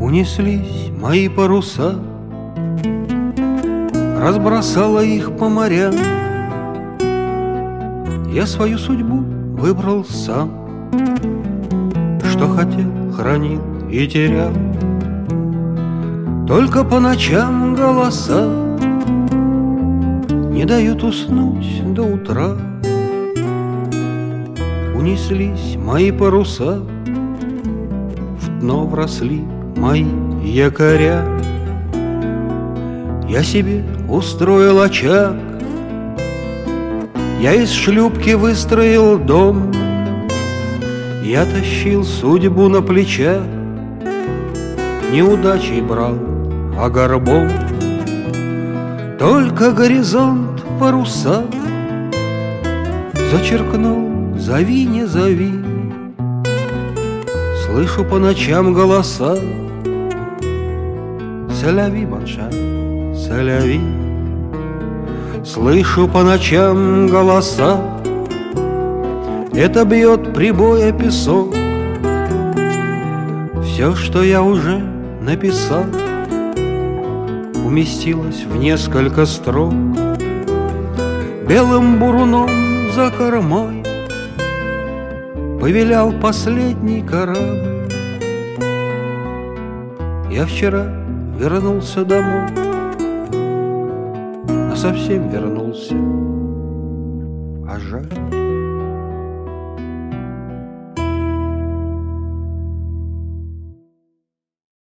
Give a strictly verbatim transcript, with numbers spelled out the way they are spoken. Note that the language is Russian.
Унеслись мои паруса, разбросала их по морям. Я свою судьбу выбрал сам, что хотел, хранил и терял. Только по ночам голоса не дают уснуть до утра. Унеслись мои паруса, в дно вросли мои якоря. Я себе устроил очаг, я из шлюпки выстроил дом. Я тащил судьбу на плечах, неудачей брал, а горбом. Только горизонт паруса зачеркнул: зови, не зови. Слышу по ночам голоса: «Селяви, баншай, селяви». Слышу по ночам голоса, это бьет прибоя песок. Все, что я уже написал, уместилось в несколько строк. Белым буруном за кормой повилял последний корабль. Я вчера вернулся домой, совсем вернулся, а жаль.